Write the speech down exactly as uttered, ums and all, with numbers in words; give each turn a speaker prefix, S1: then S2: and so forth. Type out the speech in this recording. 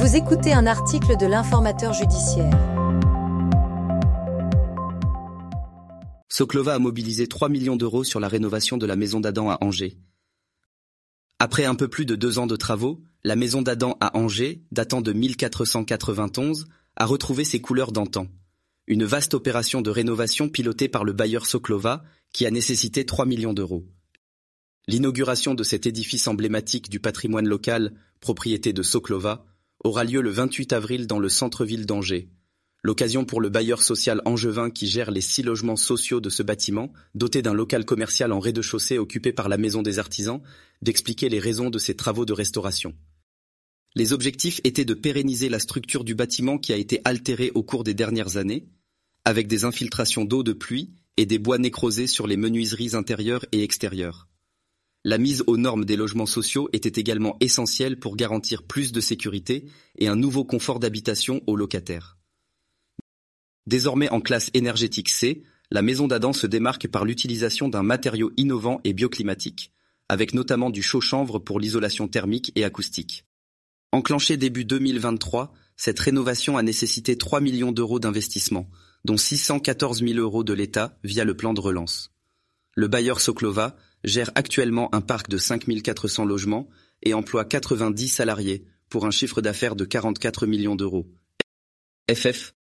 S1: Vous écoutez un article de l'Informateur judiciaire.
S2: Soclova a mobilisé trois millions d'euros sur la rénovation de la maison d'Adam à Angers. Après un peu plus de deux ans de travaux, la maison d'Adam à Angers, datant de mille quatre cent quatre-vingt-onze, a retrouvé ses couleurs d'antan. Une vaste opération de rénovation pilotée par le bailleur Soclova qui a nécessité trois millions d'euros. L'inauguration de cet édifice emblématique du patrimoine local, propriété de Soclova, aura lieu le vingt-huit avril dans le centre-ville d'Angers. L'occasion pour le bailleur social angevin qui gère les six logements sociaux de ce bâtiment, doté d'un local commercial en rez-de-chaussée occupé par la Maison des Artisans, d'expliquer les raisons de ces travaux de restauration. Les objectifs étaient de pérenniser la structure du bâtiment qui a été altérée au cours des dernières années, avec des infiltrations d'eau de pluie et des bois nécrosés sur les menuiseries intérieures et extérieures. La mise aux normes des logements sociaux était également essentielle pour garantir plus de sécurité et un nouveau confort d'habitation aux locataires. Désormais en classe énergétique C, la maison d'Adam se démarque par l'utilisation d'un matériau innovant et bioclimatique, avec notamment du chaud-chanvre pour l'isolation thermique et acoustique. Enclenchée début deux mille vingt-trois, cette rénovation a nécessité trois millions d'euros d'investissement, dont six cent quatorze mille euros de l'État via le plan de relance. Le bailleur Soclova gère actuellement un parc de cinq mille quatre cents logements et emploie quatre-vingt-dix salariés pour un chiffre d'affaires de quarante-quatre millions d'euros. F F